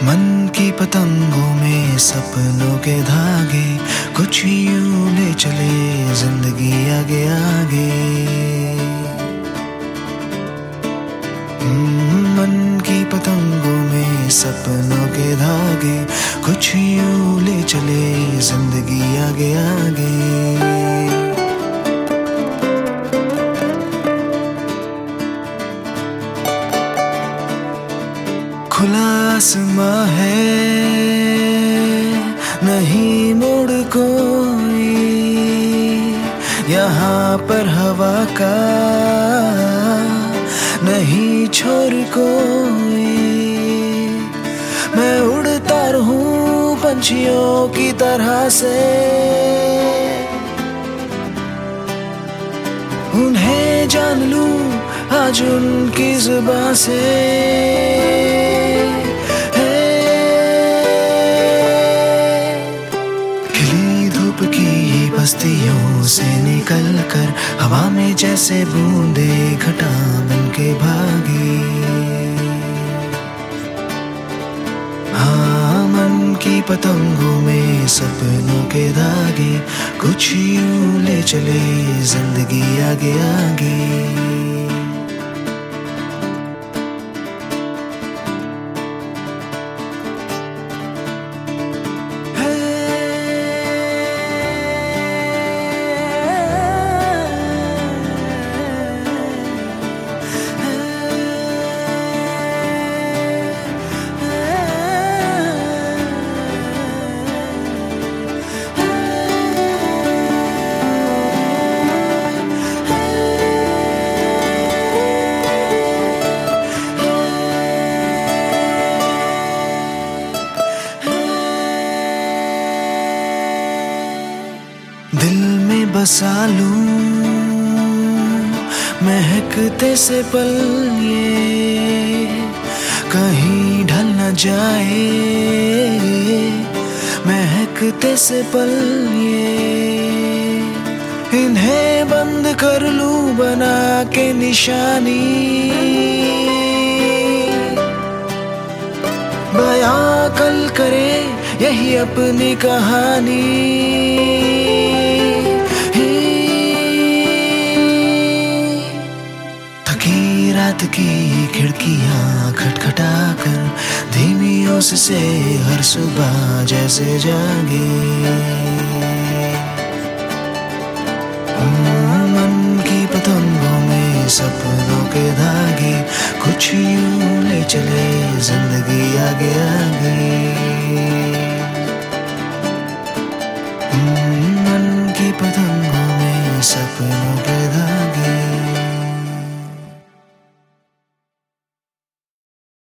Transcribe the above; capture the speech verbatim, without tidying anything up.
मन की पतंगों में सपनों के धागे, कुछ यूं ले चले जिंदगी आगे आगे। मन की पतंगों में सपनों के धागे, कुछ यूं ले चले जिंदगी आगे आगे। खुला आसमां है, नहीं मोड़ कोई, यहाँ पर हवा का नहीं छोर कोई। मैं उड़ता रहूं पंछियों की तरह से, उन्हें जान लूं आज उनकी जुबां से। की बस्तियों से निकल कर हवा में जैसे बूंदे घटा बन के भागी। हाँ, मन की पतंगों में सपनों के धागे, कुछ यूं ले चले जिंदगी आगे आगे। दिल में बसा लूं महकते से पल ये, कहीं ढल न जाए महकते से पल ये। इन्हें बंद कर लूं बना के निशानी, बयां कल करे यही अपनी कहानी। रात की खिड़कियां खटखटा कर धीमी ओस से हर सुबह जैसे जागे। मन की पतंगों में सपनों के धागे, कुछ यूं ले चले जिंदगी आगे आगे।